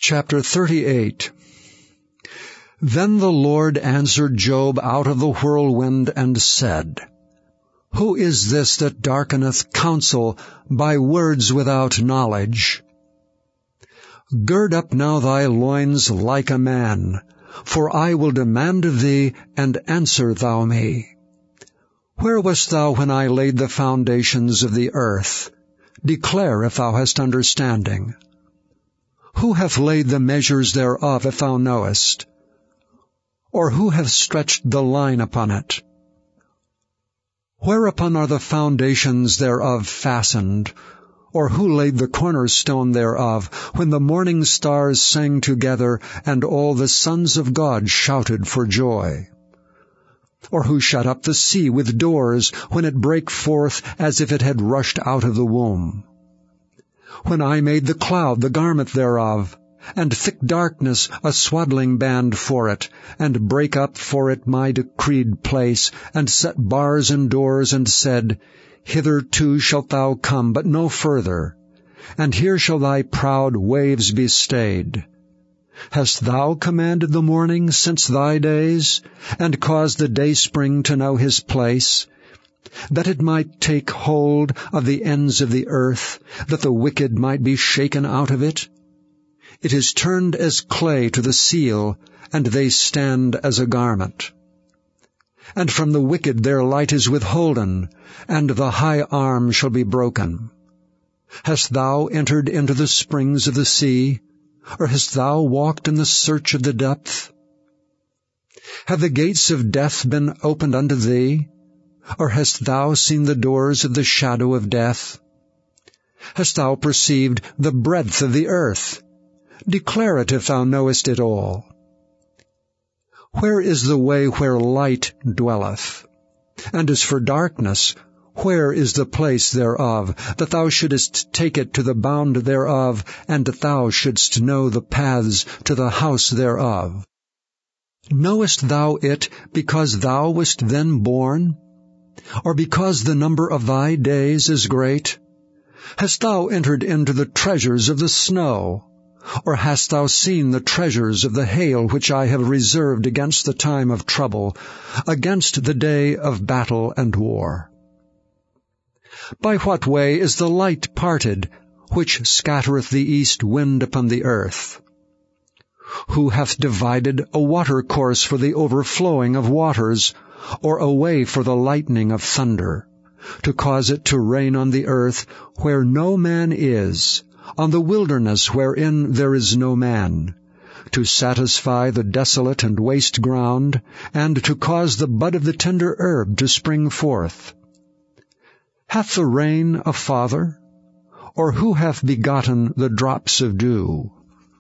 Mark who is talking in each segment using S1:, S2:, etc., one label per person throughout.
S1: Chapter 38. Then the Lord answered Job out of the whirlwind and said, Who is this that darkeneth counsel by words without knowledge? Gird up now thy loins like a man, for I will demand of thee, and answer thou me. Where wast thou when I laid the foundations of the earth? Declare if thou hast understanding. Who hath laid the measures thereof, if thou knowest? Or who hath stretched the line upon it? Whereupon are the foundations thereof fastened? Or who laid the cornerstone thereof, when the morning stars sang together, and all the sons of God shouted for joy? Or who shut up the sea with doors, when it brake forth as if it had rushed out of the womb? When I made the cloud the garment thereof, and thick darkness a swaddling band for it, and brake up for it my decreed place, and set bars and doors, and said, Hitherto shalt thou come, but no further, and here shall thy proud waves be stayed. Hast thou commanded the morning since thy days, and caused the dayspring to know his place, that it might take hold of the ends of the earth, that the wicked might be shaken out of it? It is turned as clay to the seal, and they stand as a garment. And from the wicked their light is withholden, and the high arm shall be broken. Hast thou entered into the springs of the sea, or hast thou walked in the search of the depth? Have the gates of death been opened unto thee? Or hast thou seen the doors of the shadow of death? Hast thou perceived the breadth of the earth? Declare it if thou knowest it all. Where is the way where light dwelleth? And as for darkness, where is the place thereof, that thou shouldest take it to the bound thereof, and that thou shouldst know the paths to the house thereof? Knowest thou it because thou wast then born? Or because the number of thy days is great? Hast thou entered into the treasures of the snow? Or hast thou seen the treasures of the hail, which I have reserved against the time of trouble, against the day of battle and war? By what way is the light parted, which scattereth the east wind upon the earth? Who hath divided a watercourse for the overflowing of waters, or a way for the lightning of thunder, to cause it to rain on the earth where no man is, on the wilderness wherein there is no man, to satisfy the desolate and waste ground, and to cause the bud of the tender herb to spring forth? Hath the rain a father? Or who hath begotten the drops of dew?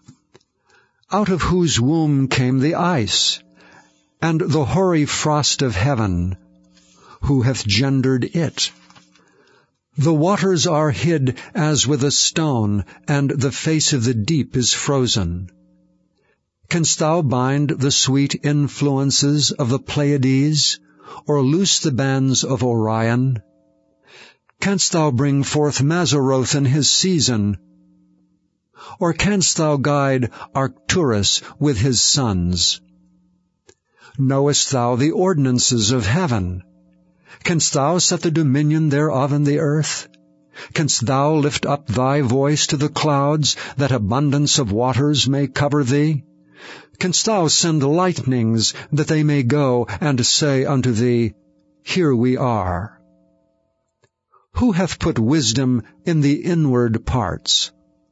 S1: Out of whose womb came the ice, and the hoary frost of heaven? Who hath gendered it? The waters are hid as with a stone, and the face of the deep is frozen. Canst thou bind the sweet influences of the Pleiades, or loose the bands of Orion? Canst thou bring forth Mazzaroth in his season? Or canst thou guide Arcturus with his sons? Knowest thou the ordinances of heaven? Canst thou set the dominion thereof in the earth? Canst thou lift up thy voice to the clouds, that abundance of waters may cover thee? Canst thou send lightnings, that they may go and say unto thee, Here we are? Who hath put wisdom in the inward parts?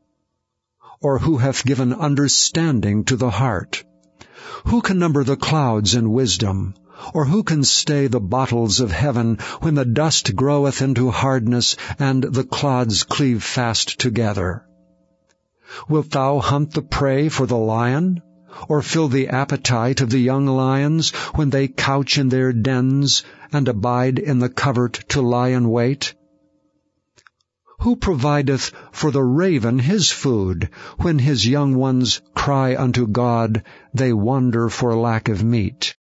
S1: Or who hath given understanding to the heart? Who can number the clouds in wisdom? Or who can stay the bottles of heaven, when the dust groweth into hardness, and the clods cleave fast together? Wilt thou hunt the prey for the lion? Or fill the appetite of the young lions, when they couch in their dens, and abide in the covert to lie in wait? Who provideth for the raven his food, when his young ones cry unto God, they wander for lack of meat?